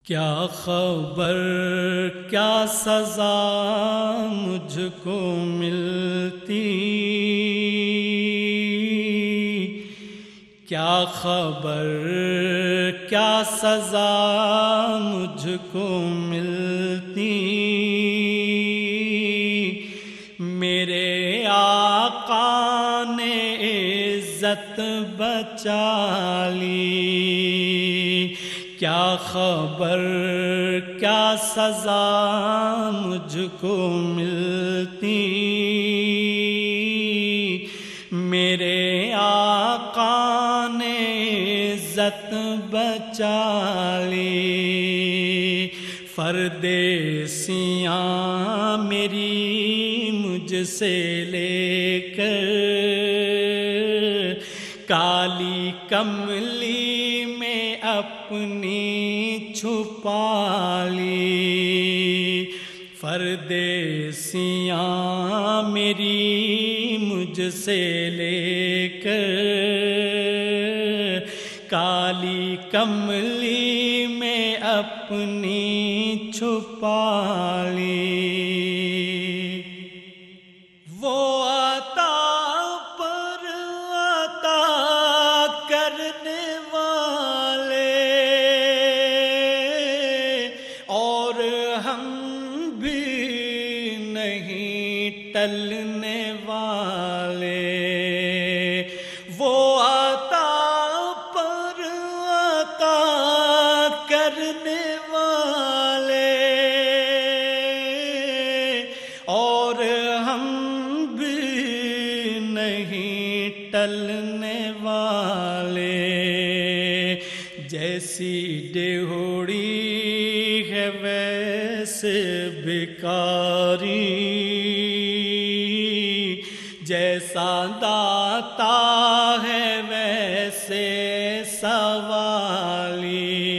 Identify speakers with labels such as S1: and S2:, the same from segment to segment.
S1: کیا خبر کیا سزا مجھ کو ملتی، کیا خبر کیا سزا مجھ کو ملتی، میرے آقا نے عزت بچا لی، کیا خبر کیا سزا مجھ کو ملتی، میرے آقا نے عزت بچا لی، پردیسیاں میری مجھ سے لے کر کالی کملی میں اپنی چھپا لی، پردیسیاں میری مجھ سے لے کر کالی کملی میں اپنی چھپا لی، وہ عطا پر عطا کرنے والے اور ہم بھی نہیں ٹلنے والے، وہ عطا پر عطا کرنے والے اور ہم بھی نہیں ٹلنے والے، جیسی ڈیہوڑی ہے ویسے بھکاری، جیسا داتا ہے ویسے سوالی،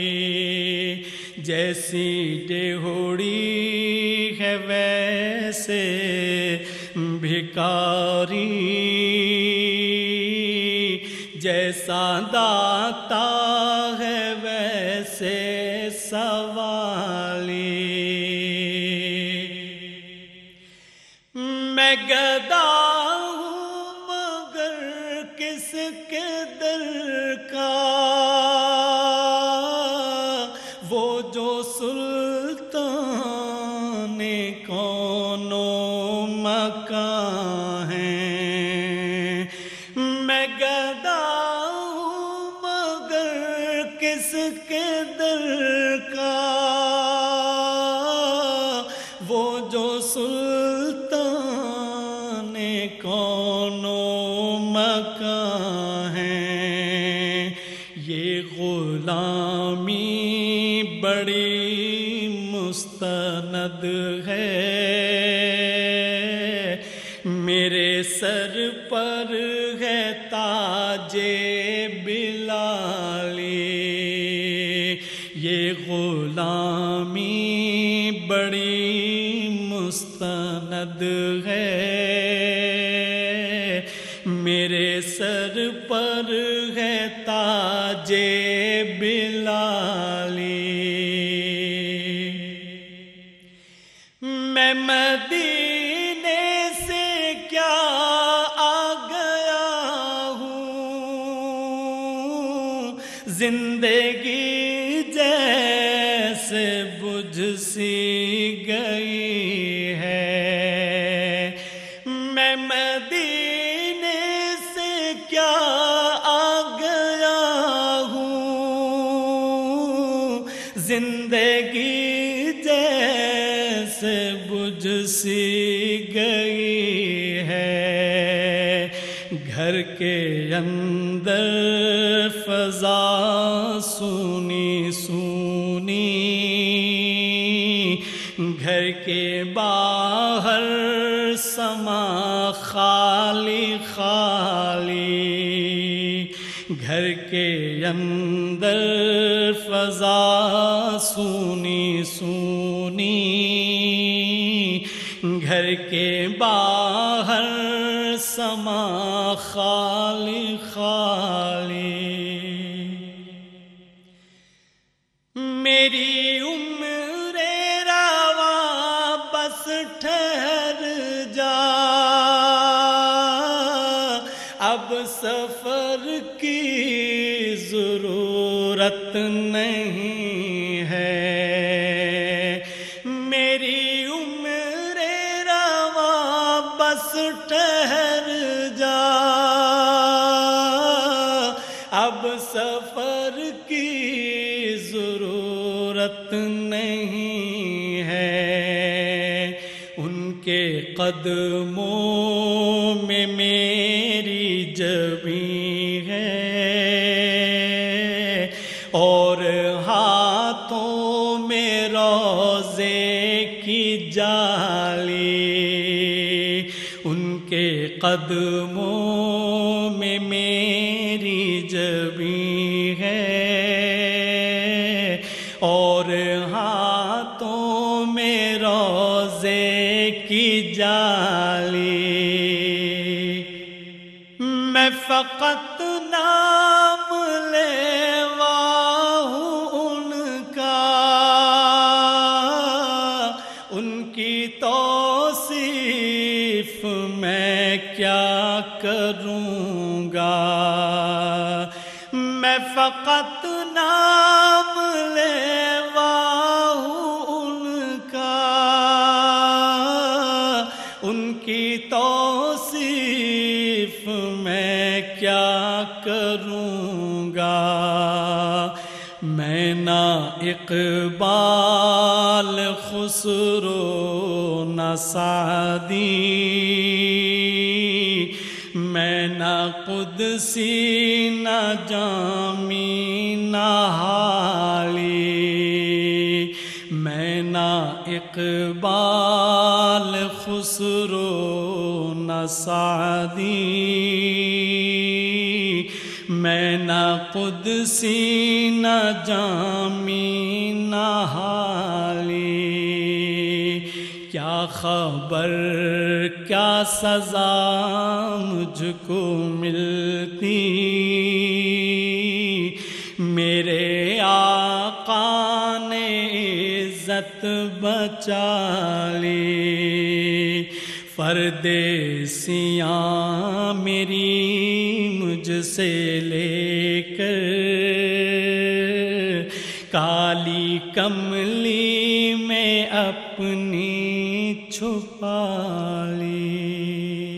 S1: جیسی ڈیہوڑی ہے ویسے بھکاری، جیسا داتا ہے ویسے سوالی، میں گدا ہوں مگر کس کے در کا، وہ جو سلطان کون و مکان ہیں، میں گدا ہوں مگر کس کے در کا، وہ جو سلطان کون و مکان ہیں، یہ غلامی بڑی مستند ہے، میرے سر پر ہے تاج بلالی، یہ غلامی بڑی مستند ہے، میرے سر پر ہے تاج بلالی، میں مدینے سے کیا آ گیا ہوں، زندگی جیسے بجھ سی گئی ہے، میں مدینے سے کیا آ گیا ہوں، زندگی جیسے بجھ سی گئی ہے، گھر کے اندر فضا سونی سونی، گھر کے باہر سما خالی خالی، گھر کے اندر فضا سونی سونی، گھر کے باہر سما خالی خالی، میری ضرورت نہیں ہے، میری عمر رواں بس ٹھہر جا، اب سفر کی ضرورت نہیں ہے، ان کے قدموں میں میری جبیں ہے اور ہاتھوں میں روضے کی جالی، ان کے قدموں میں میری جبیں ہے اور ہاتھوں میں روضے کی جالی، میں فقط نام لیوا ہوں ان کا، ان کی توصیف میں کیا کروں گا، میں فقط نام لیوا ہوں ان کا، ان کی توصیف میں کیا کروں گا، میں نہ اقبال خسرو نہ سعدی، میں نہ قدسی نہ جامی نہ حالی، میں نہ اقبال خسرو نہ سعدی، میں نہ قدسی نہ جامی نہ حالی، کیا خبر کیا سزا مجھ کو ملتی، میرے آقا نے عزت بچا لی، پردیسیاں میری مجھ سے لے کر کالی کملی میں اپنی چھپا لی۔